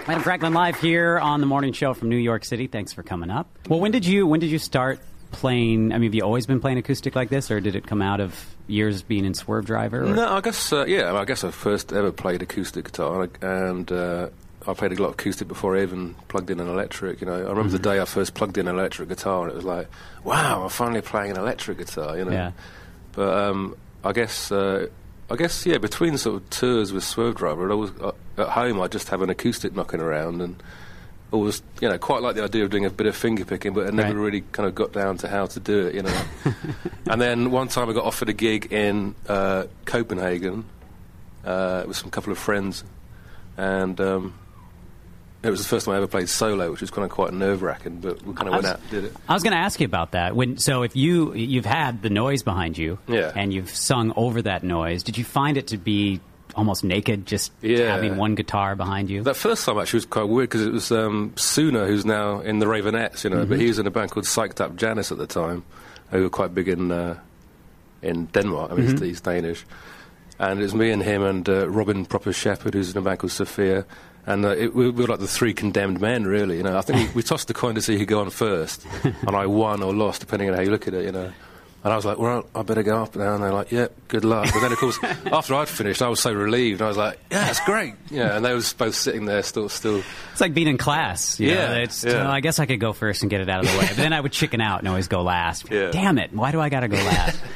Adam Franklin live here on the morning show from New York City. Thanks for coming up. Well, when did you start playing? I mean, have you always been playing acoustic like this, or did it come out of years being in Swerve Driver? Or? No, I guess I guess I first ever played acoustic guitar, and I played a lot of acoustic before I even plugged in an electric. You know, I remember the day I first plugged in an electric guitar, and it was like, wow, I'm finally playing an electric guitar. You know, yeah. But I guess between sort of tours with Swerve Driver, at home I'd just have an acoustic knocking around, and always, quite like the idea of doing a bit of finger picking, but I never really kind of got down to how to do it, And then one time I got offered a gig in Copenhagen with some couple of friends, and it was the first time I ever played solo, which was kind of quite nerve-wracking, but we kind of went out and did it. I was going to ask you about that. So if you've had the noise behind you, and you've sung over that noise, did you find it to be almost naked, just having one guitar behind you? That first time actually was quite weird, because it was Suna, who's now in the Ravenettes, but he was in a band called Psyched Up Janice at the time, who were quite big in Denmark. I mean, he's Danish. And it was me and him and Robin Proper Shepherd, who's in a band called Sophia. And we were like the three condemned men, really. I think we tossed the coin to see who'd go on first, and I won or lost, depending on how you look at it, And I was like, well, I better go up now. And they're like, yeah, good luck. But then, of course, after I'd finished, I was so relieved. I was like, yeah, it's great. Yeah, and they were both sitting there still. It's like being in class. I guess I could go first and get it out of the way. But then I would chicken out and always go last. Yeah. Damn it, why do I got to go last?